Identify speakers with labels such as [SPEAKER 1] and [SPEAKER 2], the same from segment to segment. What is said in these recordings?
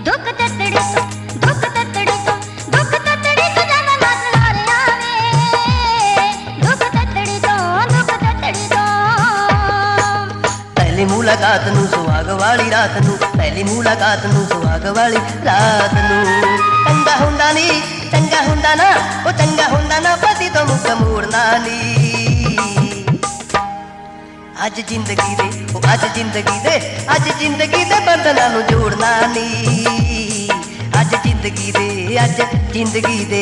[SPEAKER 1] दुख ततड़ी तो दुख ततड़ी तो दुख ततड़ी तो जब ना सहारे आवे दुख ततड़ी तो
[SPEAKER 2] पहली मुलाकात नू सुहाग वाली रात नू पहली मुलाकात नू सुहाग वाली रात नू चंगा हुंदा नी चंगा हुंदा ना ओ चंगा हुंदा ना पति तो मुख मोड़ना नी अज जिंदगी दे ओ अज जिंदगी दे बंधनां नू जोड़ना नी अज जिंदगी दे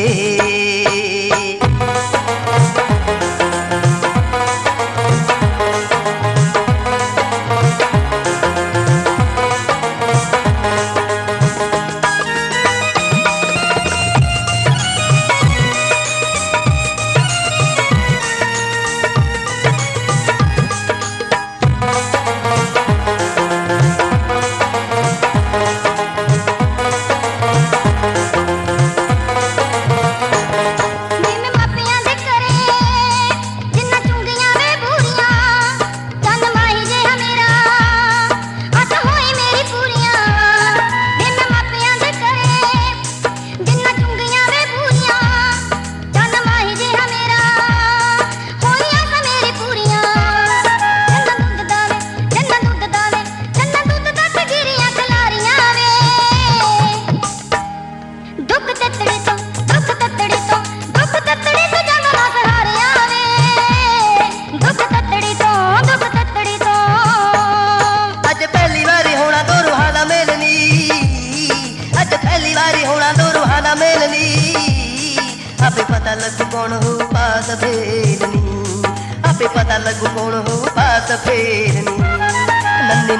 [SPEAKER 2] आपे पता लगू कौन हो पास फेरनी आपे पता लगू कौन हो पास फेरनी नन्ने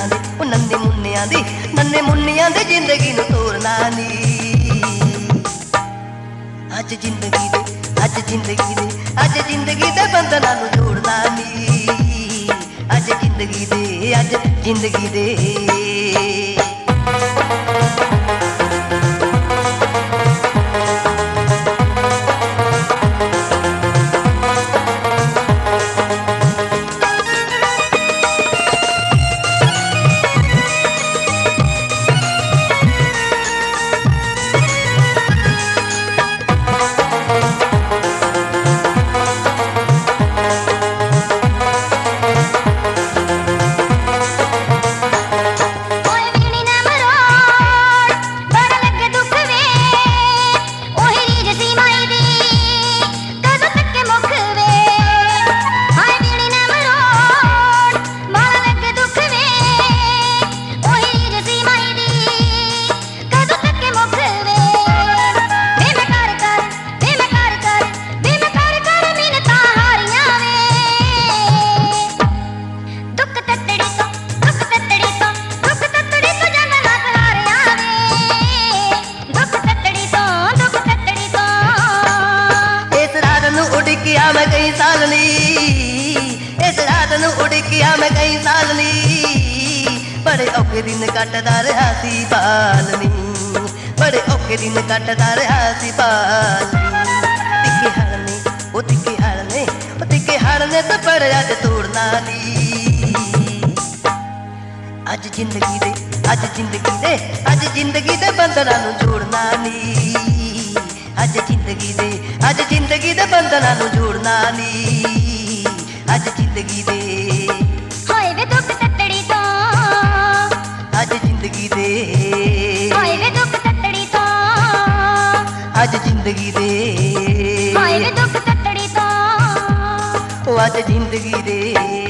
[SPEAKER 2] मुन्नियां दे जिंदगी नू तोड़ना नी अज जिंदगी दे बंधनां नू जोड़ना नी अज जिंदगी दे मैं कई साल नी इस रात नू उड़किया मैं कई साल नी बड़े औखे दिन कटदा रहा सी बालनी बड़े औखे दिन कटदा रहा सी बालनी तिके हड़ने तो पर अज तोड़ना नी अज जिंदगी दे बंधनां नू जोड़ना नी अज जिंदगी दे बंधनां नू जोड़ना नी अज जिंदगी दे
[SPEAKER 1] होए वे दुख ततड़ी तो
[SPEAKER 2] अज जिंदगी दे
[SPEAKER 1] होए वे दुख ततड़ी तो
[SPEAKER 2] अज जिंदगी दे
[SPEAKER 1] होए वे दुख ततड़ी तो
[SPEAKER 2] ओ अज जिंदगी दे।